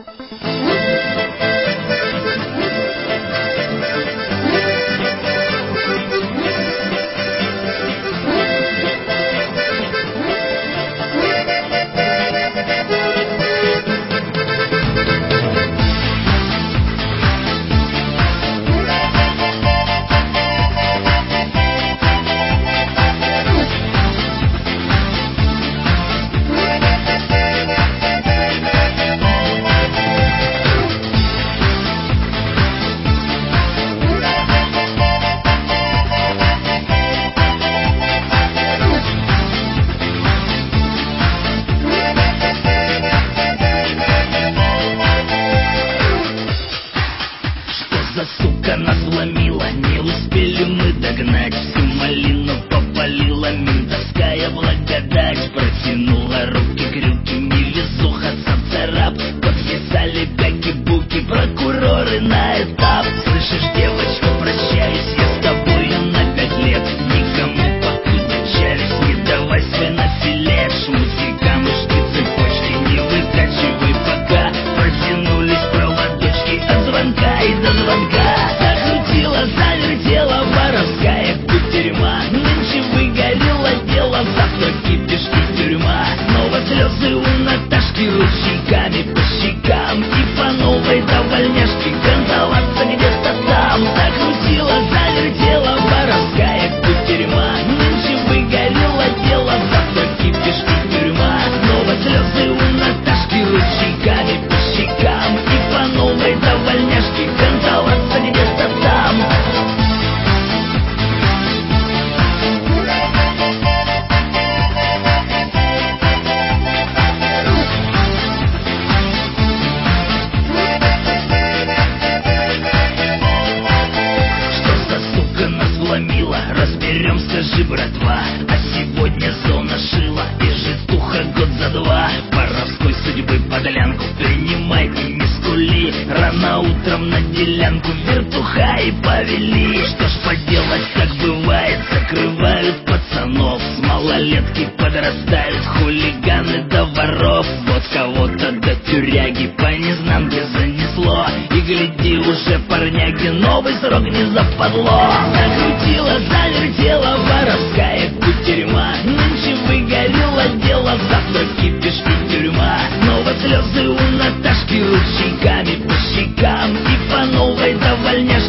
За сука нас вломила, не успели мы догнать. Всю малину попалила ментовская благодать. Протянула руки крюки, невезуха цап-царап. Подписали бяки-буки прокуроры на этап. Слышишь, девочка, прощаюсь я с тобою на 5 лет. Никому покуда челюсть не давай свой на филе. Шмузи, камушки, цепочки не выкачивай пока. Протянулись проводочки от звонка и до звонка. Закрутила, завертела воровская кутерьма. Нынче выгорело дело, завтра кипишь и тюрьма. Снова слезы у Наташки ручейками по щекам. И по новой до вольняшки кантоваться где-то там. Закрутила, завертела воровская кутерьма. Нынче выгорело дело, завтра кипишь и тюрьма. Снова слезы у Наташки ручейками по щекам. И по новой до вольняшки кантоваться где-то там. Разберем, скажи, братва. А сегодня зона шила и житуха год за 2. Воровской судьбы подлянку принимай и не скули. Рано утром на делянку вертуха и повели. Что ж поделать, как бывает, закрывают пацанов. С малолетки подрастают хулиганы до воров. Вот кого-то до тюряги по незнанке занесло. И гляди, уже парняги новый срок не западло. Закрутила, завертела воровская кутерьма. Нынче выгорело дело, завтра кипишь и тюрьма. Снова слезы у Наташки ручейками по щекам. И по новой до вольняшки